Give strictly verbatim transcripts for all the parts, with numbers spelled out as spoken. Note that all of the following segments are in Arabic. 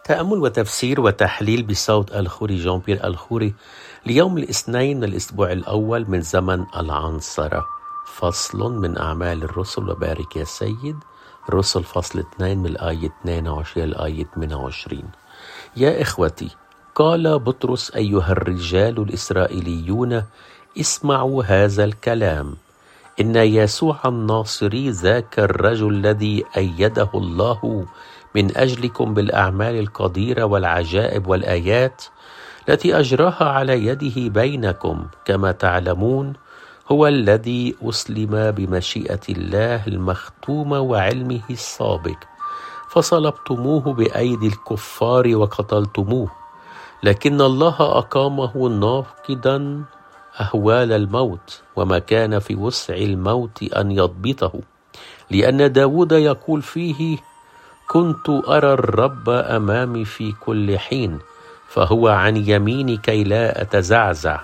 تأمل وتفسير وتحليل بصوت الخوري جان بيير الخوري ليوم الاثنين من الأسبوع الأول من زمن العنصرة. فصل من أعمال الرسل وبارك يا سيد. رسل فصل اثنين من الآية اثنين وعشرين للآية ثمانية وعشرين. يا إخوتي، قال بطرس أيها الرجال الإسرائيليون، اسمعوا هذا الكلام. إن يسوع الناصري ذاك الرجل الذي أيده الله من أجلكم بالأعمال القديرة والعجائب والآيات التي أجراها على يده بينكم، كما تعلمون هو الذي أسلم بمشيئة الله المختومة وعلمه السابق، فصلبتموه بأيدي الكفار وقتلتموه، لكن الله أقامه ناقضا أهوال الموت، وما كان في وسع الموت أن يضبطه، لأن داود يقول فيه: كنت أرى الرب أمامي في كل حين، فهو عن يميني كي لا أتزعزع.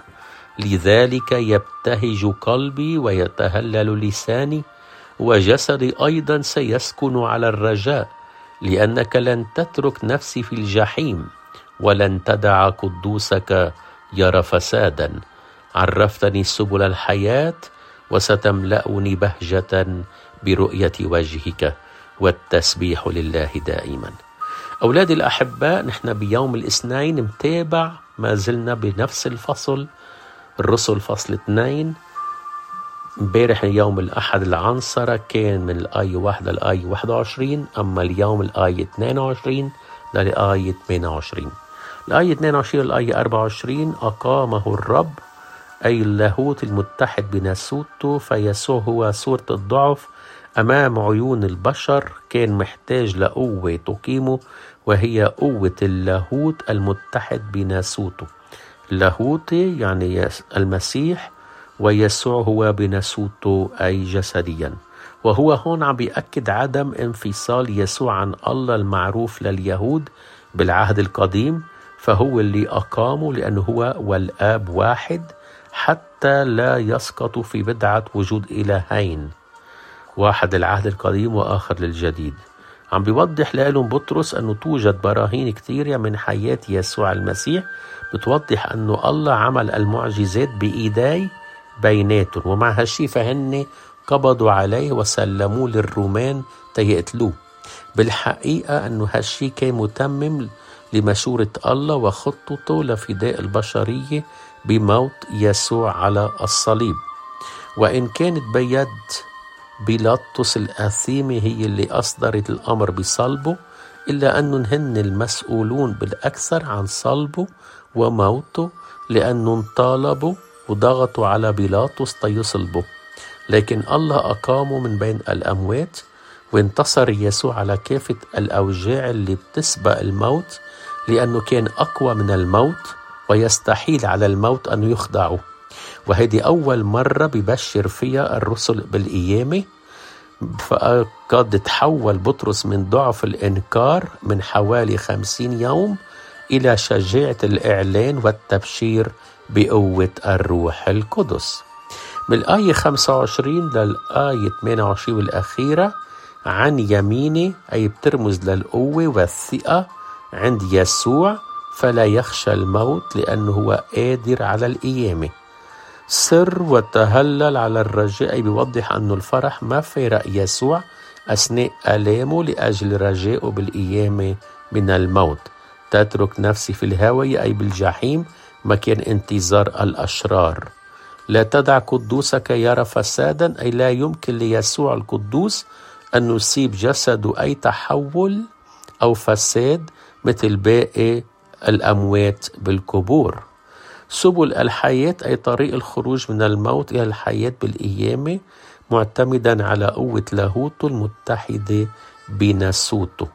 لذلك يبتهج قلبي ويتهلل لساني، وجسدي أيضا سيسكن على الرجاء، لأنك لن تترك نفسي في الجحيم، ولن تدع قدوسك يرى فسادا. عرفتني سبل الحياة، وستملأني بهجة برؤية وجهك، والتسبيح لله دائما. أولادي الأحباء، نحن بيوم الاثنين متابع ما زلنا بنفس الفصل، الرسل فصل اثنين. امبارح يوم الأحد العنصرة كان من الآية واحد للآية واحد وعشرين، أما اليوم الآية اثنين وعشرين للآية ثمانية وعشرين. الآية اثنين وعشرين للآية أربعة وعشرين: أقامه الرب، أي اللاهوت المتحد بناسوته، فيسوع هو صورة الضعف أمام عيون البشر، كان محتاج لقوة تقيمه، وهي قوة اللاهوت المتحد بناسوته. اللاهوت يعني المسيح، ويسوع هو بناسوته أي جسديا. وهو هون عم بيأكد عدم انفصال يسوع عن الله المعروف لليهود بالعهد القديم، فهو اللي أقامه، لأنه هو والآب واحد، حتى لا يسقط في بدعة وجود إلهين، واحد العهد القديم وآخر للجديد. عم بيوضح لهم بطرس أنه توجد براهين كثيرة من حياة يسوع المسيح بتوضح أنه الله عمل المعجزات بإيدي بيناتهم، ومع هالشي فهن قبضوا عليه وسلموه للرومان تيقتلوه. بالحقيقة أنه هالشي كان متمم لمشورة الله وخطته لفداء البشرية بموت يسوع على الصليب. وإن كانت بيد بيلاطس الأثيمة هي اللي أصدرت الأمر بصلبه، إلا أنهم هن المسؤولون بالأكثر عن صلبه وموته، لأنهم طالبوا وضغطوا على بيلاطس تيصلبه، لكن الله أقامه من بين الأموات، وانتصر يسوع على كافة الأوجاع اللي بتسبق الموت، لأنه كان أقوى من الموت ويستحيل على الموت أن يخضعه. وهذه أول مرة ببشر فيها الرسل بالقيامة، فقد تحول بطرس من ضعف الإنكار من حوالي خمسين يوم إلى شجاعة الإعلان والتبشير بقوة الروح القدس. من الآية خمسة وعشرين للآية ثمانية وعشرين الأخيرة: عن يميني، أي بترمز للقوة والثقة عند يسوع، فلا يخشى الموت لأنه هو قادر على القيامة. سر وتهلل على الرجاء، أي بيوضح أنه الفرح ما فارق يسوع أثناء آلامه لأجل رجائه بالقيامة من الموت. تترك نفسي في الهاوية، أي بالجحيم، مكان انتظار الأشرار. لا تدع قدوسك يرى فسادا، أي لا يمكن ليسوع القدوس أن يصيب جسده أي تحول أو فساد مثل باقي الأموات بالقبور. سبل الحياة، أي طريق الخروج من الموت إلى الحياة بالقيامة، معتمدا على قوة لاهوته المتحدة بناسوته.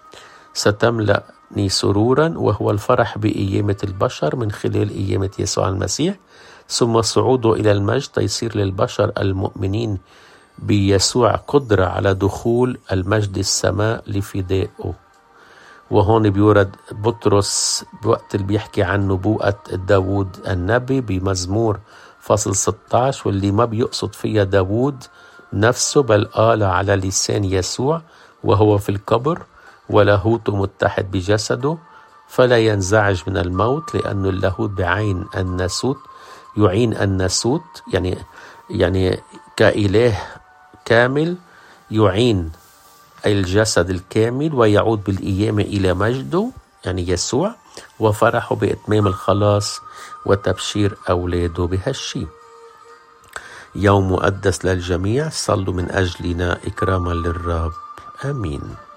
ستملأني سرورا، وهو الفرح بقيامة البشر من خلال قيامة يسوع المسيح، ثم صعوده إلى المجد يصير للبشر المؤمنين بيسوع قدرة على دخول المجد السماء لفدائه. وهون بيورد بطرس بوقت اللي بيحكي عن نبوءة داود النبي بمزمور فصل ستة عشر، واللي ما بيقصد فيها داود نفسه، بل قال على لسان يسوع وهو في القبر: ولاهوته متحد بجسده، فلا ينزعج من الموت، لأن اللاهوت بعين الناسوت يعين الناسوت، يعني يعني كإله كامل يعين الجسد الكامل ويعود بالقيامة إلى مجده، يعني يسوع، وفرحه بإتمام الخلاص وتبشير أولاده بهالشي. يوم مقدس للجميع، صلوا من أجلنا إكراما للرب. آمين.